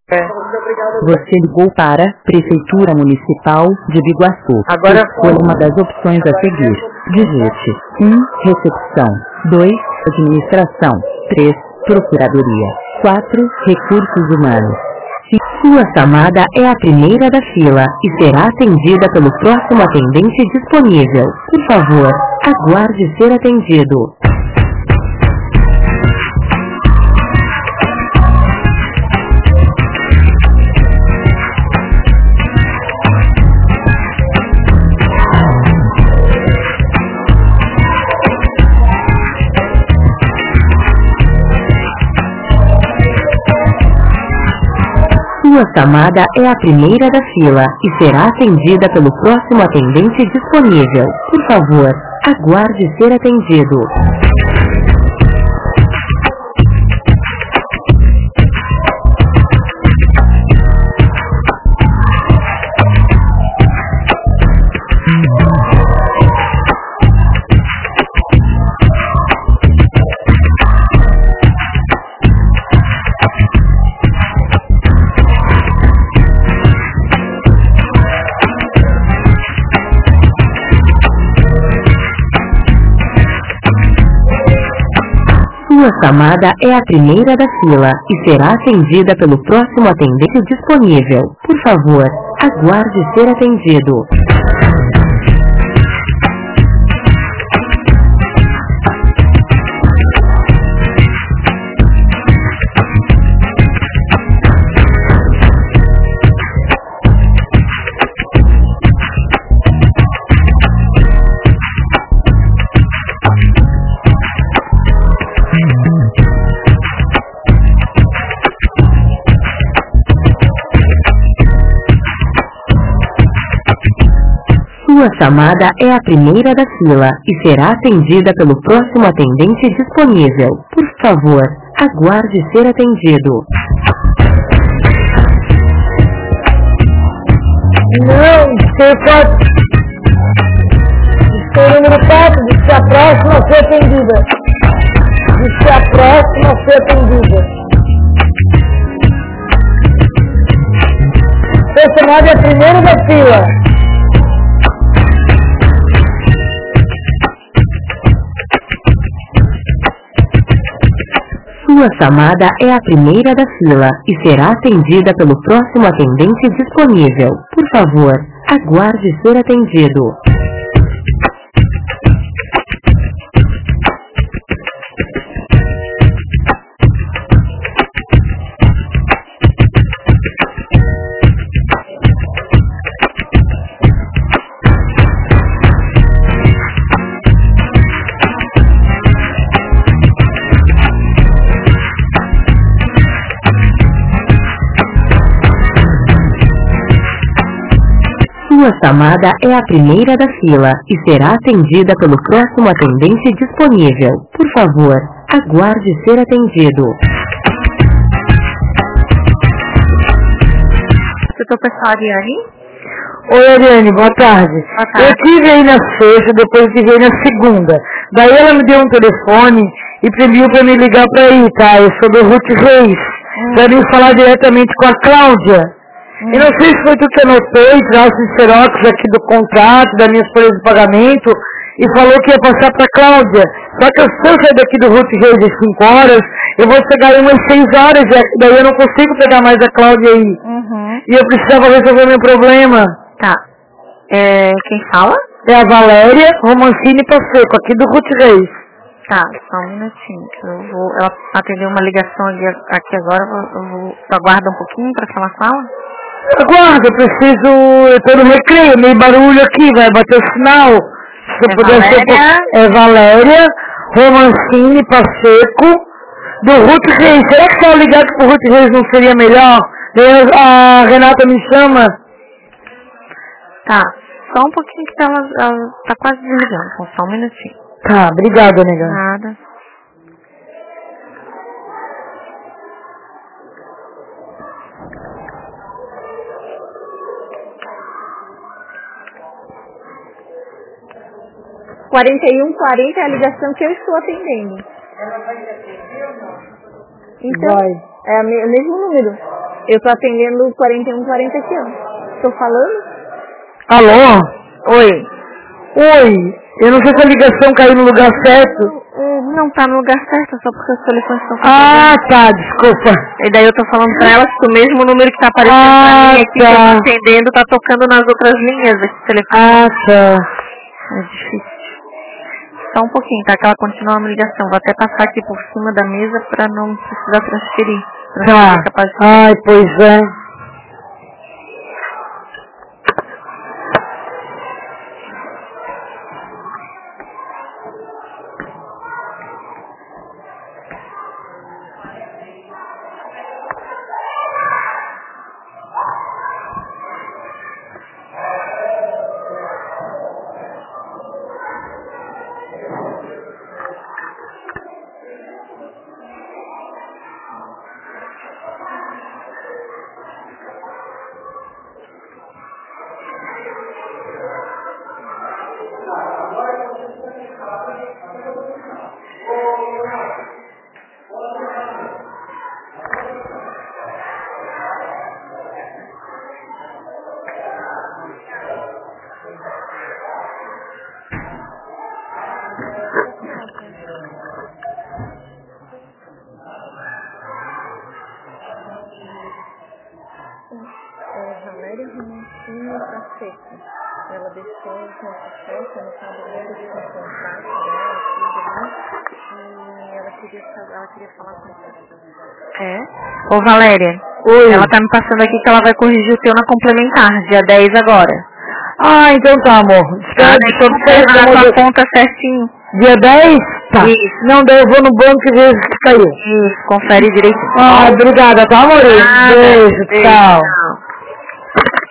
Você ligou para Prefeitura Municipal de Biguaçu. Agora escolha uma das opções a seguir. Digite 1. Recepção. 2. Administração. 3. Procuradoria. 4. Recursos humanos. Sua chamada é a primeira da fila e será atendida pelo próximo atendente disponível. Por favor, aguarde ser atendido. Sua chamada é a primeira da fila e será atendida pelo próximo atendente disponível. Por favor, aguarde ser atendido. Sua chamada é a primeira da fila e será atendida pelo próximo atendente disponível. Por favor, aguarde ser atendido. Sua chamada é a primeira da fila e será atendida pelo próximo atendente disponível. Por favor, aguarde ser atendido. não, você pode. Diz que o número 4 diz que a próxima a ser atendida. Diz que a próxima a ser atendida. Sua chamada é a primeira da fila. Sua chamada é a primeira da fila e será atendida pelo próximo atendente disponível. Por favor, aguarde ser atendido. Sua chamada é a primeira da fila e será atendida pelo próximo atendente disponível. Por favor, aguarde ser atendido. Setor pessoal, Ariane. Oi, Ariane, boa tarde. Boa tarde. Eu tive aí na sexta, depois tive aí na segunda. Daí ela me deu um telefone e pediu para me ligar para aí, tá? Eu sou do Ruth Reis, para mim falar diretamente com a Cláudia. Eu não sei se foi tu que anotou e trouxe o xerox aqui do contrato, das minhas folhas de pagamento, e falou que ia passar para a Cláudia. Só que se eu sair daqui do Ruth Reis às 5 horas, eu vou chegar aí umas 6 horas, daí eu não consigo pegar mais a Cláudia aí. E eu precisava resolver meu problema. Tá. Quem fala? É a Valéria Romancini Passeco, aqui do Ruth Reis. Tá, só um minutinho. Ela atendeu uma ligação aqui agora, aguarda um pouquinho para que ela fala. Aguarda, eu tô no recreio, meio barulho aqui, vai bater o sinal. Se eu puder Valéria? É Valéria Romancini Passeco, do Ruth Reis. Será que se eu ligar pro Ruth Reis não seria melhor? A Renata me chama. Tá, só um pouquinho que ela tá quase desligando, então só um minutinho. Tá, obrigada, nega. Nada. (4140) é a ligação que eu estou atendendo. Ela vai te atender ou não? Então, Vai. é o mesmo número. Eu tô atendendo 4140 aqui, ó. Tô falando? Alô? Oi. Oi. Eu não sei se a ligação caiu no lugar certo. Não tá no lugar certo, só porque os telefones estão Ah, tá, desculpa. E daí eu tô falando pra elas que o mesmo número que tá aparecendo pra mim aqui, que eu tô atendendo, tá tocando nas outras linhas desse telefone. Ah, tá. É difícil. Só um pouquinho, tá? Que ela continua a ligação. Vou até passar aqui por cima da mesa pra não precisar transferir. Tá. Ai, pois é. Valéria Romantinho Cacete. Ela deixou o contato no tabuleiro de contato dela, tudo, e ela queria falar com você. É? Ô Valéria, Oi. ela tá me passando aqui que ela vai corrigir o teu na complementar, dia 10 agora. Ah, então tá, amor. Tá, deixa eu observar a tua conta certinho. Dia 10? Tá. Isso. Não, daí eu vou no banco e vejo que caiu. Isso, confere direitinho. Ah, obrigada, tá, amor? Beijo, tchau.